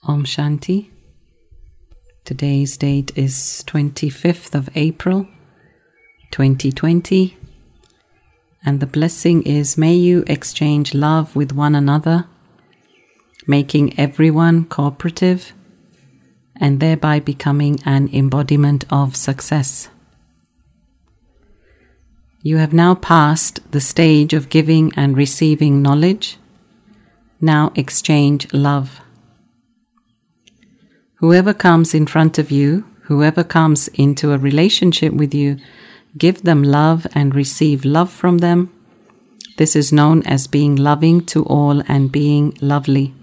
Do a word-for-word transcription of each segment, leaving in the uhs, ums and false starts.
Om Shanti. Today's date is twenty-fifth of April, twenty twenty. And the blessing is, may you exchange love with one another, making everyone cooperative, and thereby becoming an embodiment of success. You have now passed the stage of giving and receiving knowledge. Now exchange love. Whoever comes in front of you, whoever comes into a relationship with you, give them love and receive love from them. This is known as being loving to all and being lovely.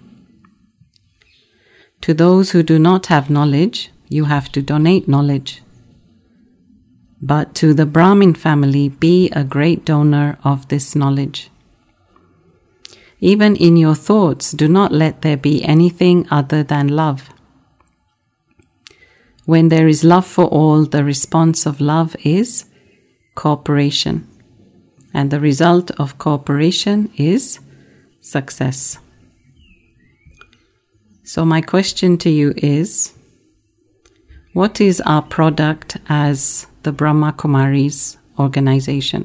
To those who do not have knowledge, you have to donate knowledge. But to the Brahmin family, be a great donor of this knowledge. Even in your thoughts, do not let there be anything other than love. When there is love for all, the response of love is cooperation. And the result of cooperation is success. So my question to you is, what is our product as the Brahma Kumaris organization?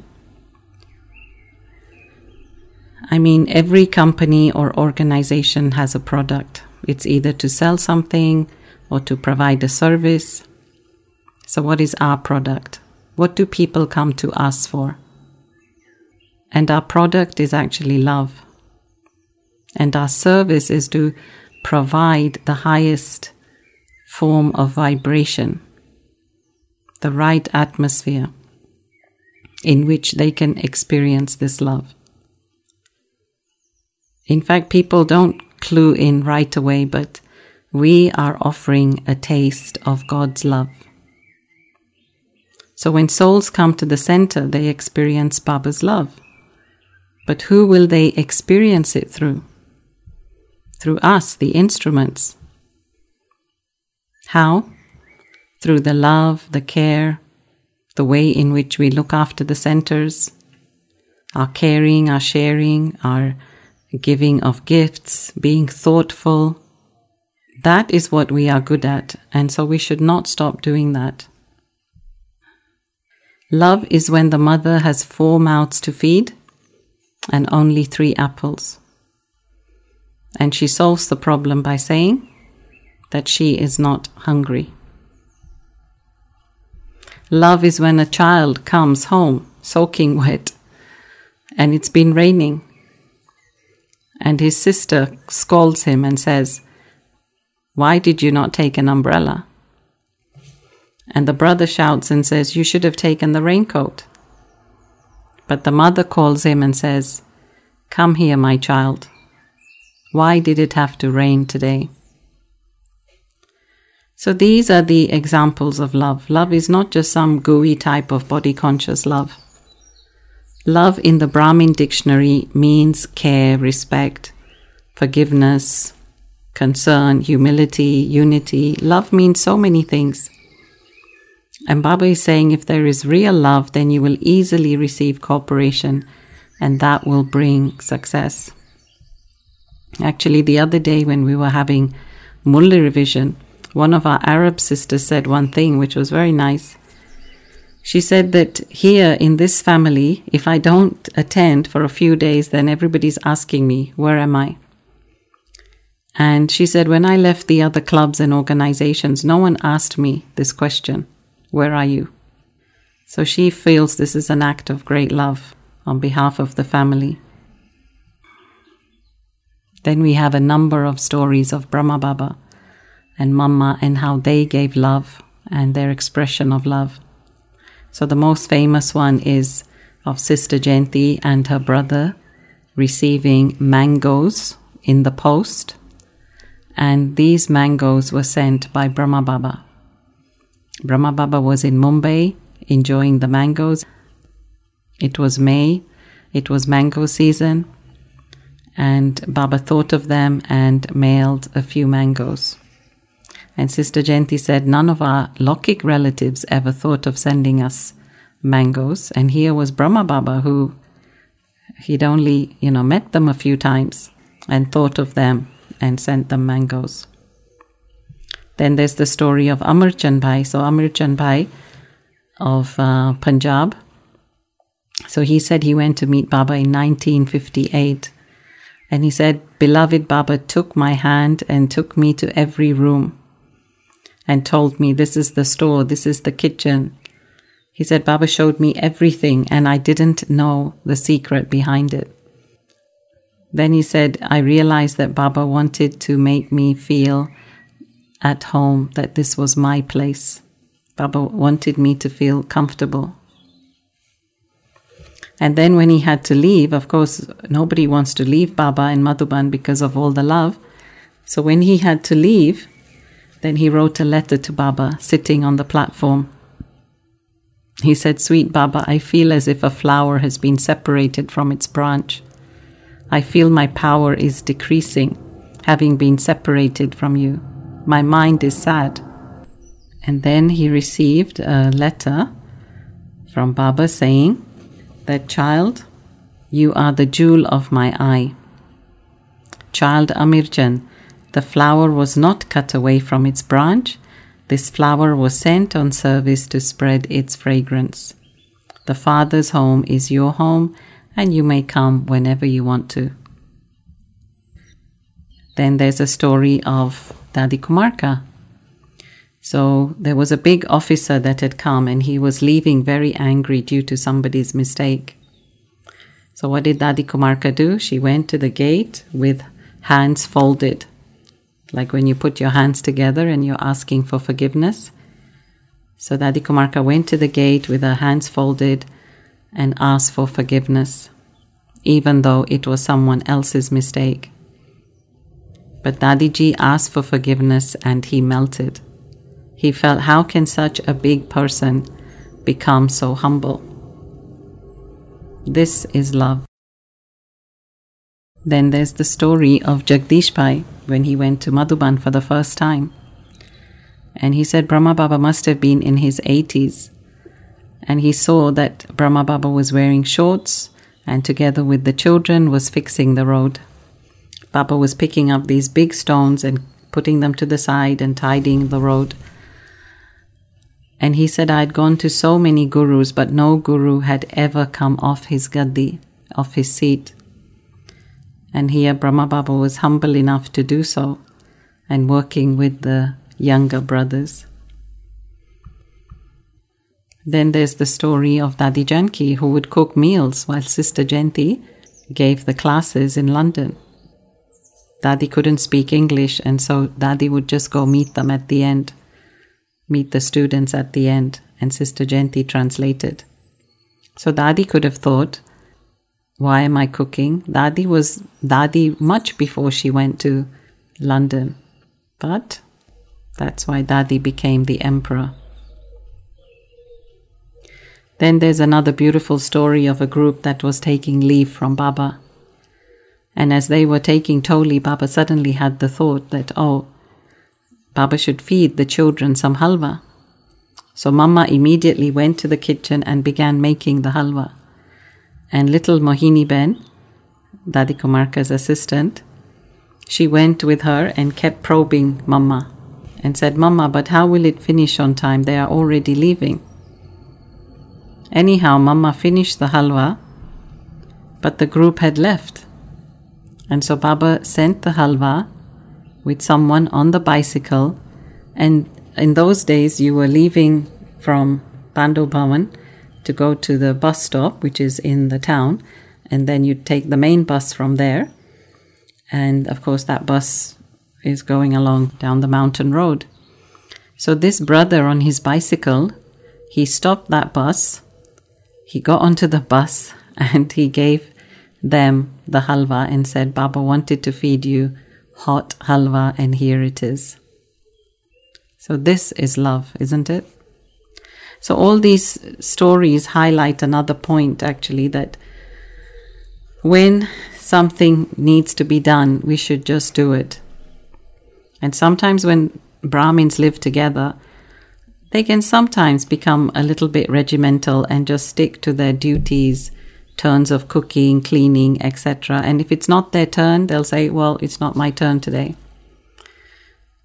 I mean, every company or organization has a product. It's either to sell something or to provide a service. So what is our product? What do people come to us for? And our product is actually love. And our service is to provide the highest form of vibration, the right atmosphere in which they can experience this love. In fact, people don't clue in right away, but we are offering a taste of God's love. So when souls come to the center, they experience Baba's love. But who will they experience it through? Through us, the instruments. How? Through the love, the care, the way in which we look after the centers, our caring, our sharing, our giving of gifts, being thoughtful. That is what we are good at, and so we should not stop doing that. Love is when the mother has four mouths to feed and only three apples. And she solves the problem by saying that she is not hungry. Love is when a child comes home soaking wet and it's been raining, and his sister scolds him and says, "Why did you not take an umbrella?" And the brother shouts and says, "You should have taken the raincoat." But the mother calls him and says, "Come here, my child. Why did it have to rain today?" So these are the examples of love. Love is not just some gooey type of body-conscious love. Love in the Brahmin dictionary means care, respect, forgiveness, concern, humility, unity. Love means so many things. And Baba is saying if there is real love, then you will easily receive cooperation, and that will bring success. Actually, the other day when we were having Mulla revision, one of our Arab sisters said one thing which was very nice. She said that here in this family, if I don't attend for a few days, then everybody's asking me, where am I? And she said, when I left the other clubs and organizations, no one asked me this question, where are you? So she feels this is an act of great love on behalf of the family. Then we have a number of stories of Brahma Baba and Mama and how they gave love and their expression of love. So the most famous one is of Sister Jayanti and her brother receiving mangoes in the post. And these mangoes were sent by Brahma Baba. Brahma Baba was in Mumbai enjoying the mangoes. It was May, it was mango season, and Baba thought of them and mailed a few mangoes. And Sister Jayanti said, none of our Lokik relatives ever thought of sending us mangoes. And here was Brahma Baba, who he'd only, you know, met them a few times and thought of them and sent them mangoes. Then there's the story of Amar Chand Bhai. So Amar Chand Bhai of uh, Punjab. So he said he went to meet Baba in nineteen fifty-eight. And he said, beloved Baba took my hand and took me to every room and told me, this is the store, this is the kitchen. He said, Baba showed me everything and I didn't know the secret behind it. Then he said, I realized that Baba wanted to make me feel at home, that this was my place. Baba wanted me to feel comfortable. And then when he had to leave, of course, nobody wants to leave Baba in Madhuban because of all the love. So when he had to leave, then he wrote a letter to Baba sitting on the platform. He said, sweet Baba, I feel as if a flower has been separated from its branch. I feel my power is decreasing, having been separated from you. My mind is sad. And then he received a letter from Baba saying that, child, you are the jewel of my eye. Child Amir Chand, the flower was not cut away from its branch. This flower was sent on service to spread its fragrance. The Father's home is your home, and you may come whenever you want to. Then there's a story of Dadi Kumarka. So there was a big officer that had come and he was leaving very angry due to somebody's mistake. So what did Dadi Kumarka do? She went to the gate with hands folded. Like when you put your hands together and you're asking for forgiveness. So Dadi Kumarka went to the gate with her hands folded and asked for forgiveness, even though it was someone else's mistake. But Dadiji asked for forgiveness and he melted. He felt, how can such a big person become so humble? This is love. Then there's the story of Jagdish Bhai when he went to Madhuban for the first time. And he said Brahma Baba must have been in his eighties. And he saw that Brahma Baba was wearing shorts and together with the children was fixing the road. Baba was picking up these big stones and putting them to the side and tidying the road. And he said, I had gone to so many gurus, but no guru had ever come off his gaddi, off his seat. And here Brahma Baba was humble enough to do so and working with the younger brothers. Then there's the story of Dadi Janki, who would cook meals while Sister Jayanti gave the classes in London. Dadi couldn't speak English, and so Dadi would just go meet them at the end. Meet the students at the end, and Sister Jayanti translated. So Dadi could have thought, why am I cooking? Dadi was Dadi much before she went to London. But that's why Dadi became the emperor. Then there's another beautiful story of a group that was taking leave from Baba. And as they were taking Toli, Baba suddenly had the thought that, oh, Baba should feed the children some halwa. So Mama immediately went to the kitchen and began making the halwa. And little Mohini Ben, Dadi Kumarka's assistant, she went with her and kept probing Mama and said, Mama, but how will it finish on time? They are already leaving. Anyhow, Mama finished the halwa, but the group had left. And so Baba sent the halwa with someone on the bicycle, and in those days you were leaving from Pandu Bhavan to go to the bus stop, which is in the town, and then you'd take the main bus from there, and of course that bus is going along down the mountain road. So this brother on his bicycle, he stopped that bus, he got onto the bus and he gave them the halwa and said, Baba wanted to feed you hot halwa and here it is. So this is love, isn't it? So all these stories highlight another point actually, that when something needs to be done, we should just do it. And sometimes when Brahmins live together, they can sometimes become a little bit regimental and just stick to their duties, turns of cooking, cleaning, et cetera. And if it's not their turn, they'll say, well, it's not my turn today.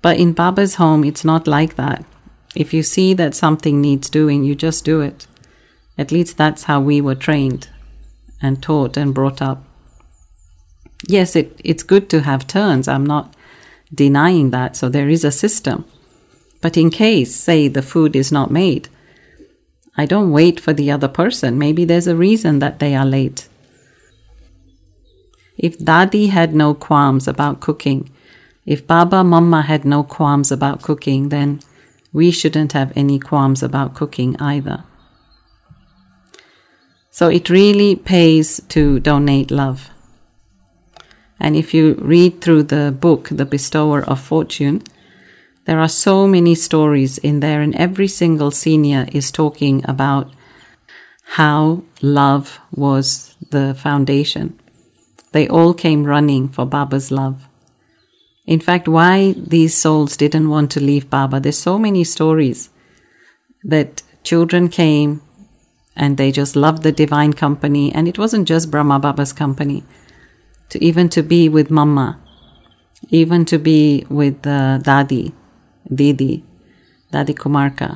But in Baba's home, it's not like that. If you see that something needs doing, you just do it. At least that's how we were trained and taught and brought up. Yes, it, it's good to have turns. I'm not denying that. So there is a system. But in case, say, the food is not made, I don't wait for the other person. Maybe there's a reason that they are late. If Dadi had no qualms about cooking, if Baba, Mama had no qualms about cooking, then we shouldn't have any qualms about cooking either. So it really pays to donate love. And if you read through the book, The Bestower of Fortune, there are so many stories in there, and every single senior is talking about how love was the foundation. They all came running for Baba's love. In fact, why these souls didn't want to leave Baba, there's so many stories that children came and they just loved the divine company, and it wasn't just Brahma Baba's company, to even to be with Mama, even to be with uh, Dadi, Didi, Dadi Kumarka.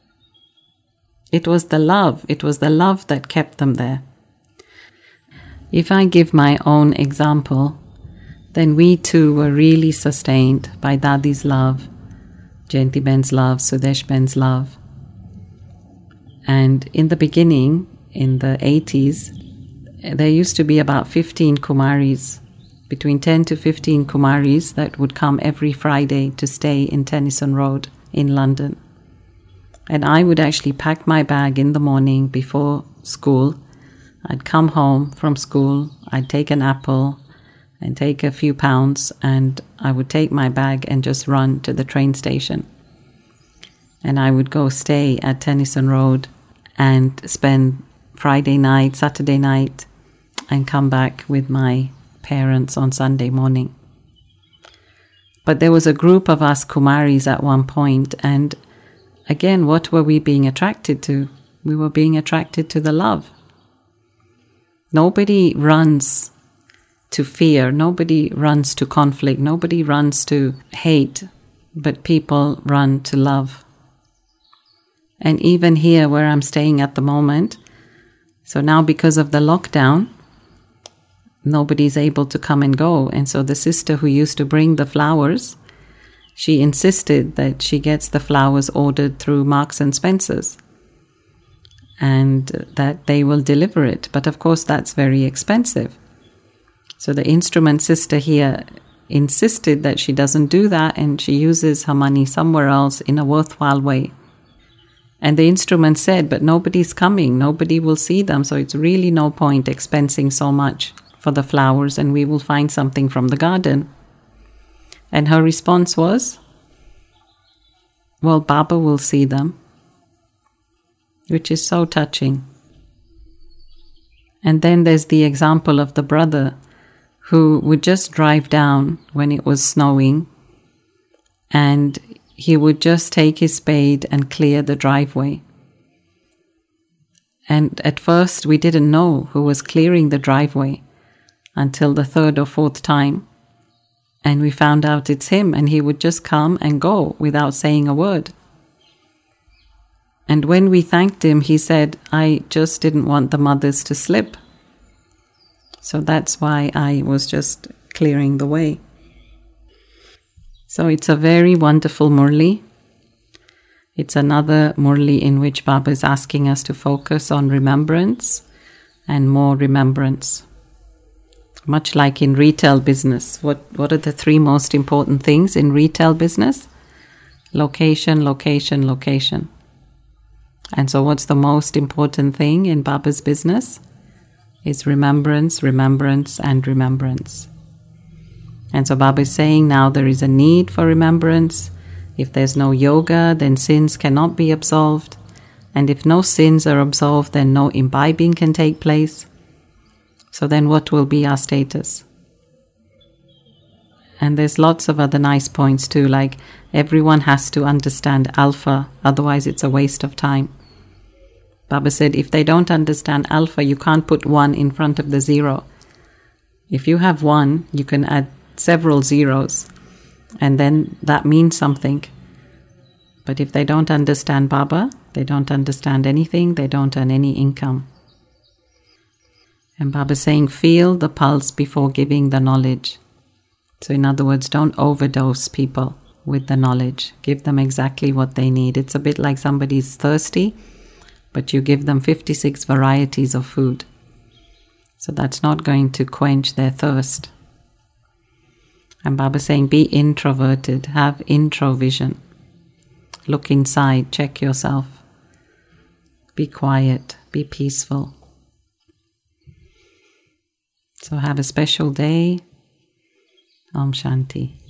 It was the love, it was the love that kept them there. If I give my own example, then we too were really sustained by Dadi's love, Jayanti Ben's love, Sudesh Ben's love. And in the beginning, in the eighties, there used to be about fifteen Kumaris, between ten to fifteen Kumaris that would come every Friday to stay in Tennyson Road in London. And I would actually pack my bag in the morning before school. I'd come home from school, I'd take an apple and take a few pounds, and I would take my bag and just run to the train station. And I would go stay at Tennyson Road and spend Friday night, Saturday night, and come back with my parents on Sunday morning. But there was a group of us Kumaris at one point, and again, what were we being attracted to? We were being attracted to the love. Nobody runs to fear, nobody runs to conflict, nobody runs to hate, but people run to love. And even here where I'm staying at the moment, so now because of the lockdown, nobody's able to come and go. And so the sister who used to bring the flowers, she insisted that she gets the flowers ordered through Marks and Spencer's and that they will deliver it. But of course, that's very expensive. So the instrument sister here insisted that she doesn't do that and she uses her money somewhere else in a worthwhile way. And the instrument said, but nobody's coming, nobody will see them, so it's really no point expensing so much for the flowers, and we will find something from the garden. And her response was, well, Baba will see them, which is so touching. And then there's the example of the brother who would just drive down when it was snowing, and he would just take his spade and clear the driveway. And at first we didn't know who was clearing the driveway until the third or fourth time. And we found out it's him, and he would just come and go without saying a word. And when we thanked him, he said, I just didn't want the mothers to slip. So that's why I was just clearing the way. So it's a very wonderful Murli. It's another Murli in which Baba is asking us to focus on remembrance and more remembrance. Much like in retail business. What, what are the three most important things in retail business? Location, location, location. And so what's the most important thing in Baba's business? Is remembrance, remembrance, and remembrance. And so Baba is saying now there is a need for remembrance. If there's no yoga, then sins cannot be absolved. And if no sins are absolved, then no imbibing can take place. So then what will be our status? And there's lots of other nice points too, like everyone has to understand alpha, otherwise it's a waste of time. Baba said if they don't understand alpha, you can't put one in front of the zero. If you have one, you can add several zeros. And then that means something. But if they don't understand Baba, they don't understand anything, they don't earn any income. And Baba's saying, feel the pulse before giving the knowledge. So in other words, don't overdose people with the knowledge. Give them exactly what they need. It's a bit like somebody's thirsty, but you give them fifty-six varieties of food. So that's not going to quench their thirst. And Baba's saying, be introverted, have introvision. Look inside, check yourself. Be quiet, be peaceful. So have a special day. Om Shanti.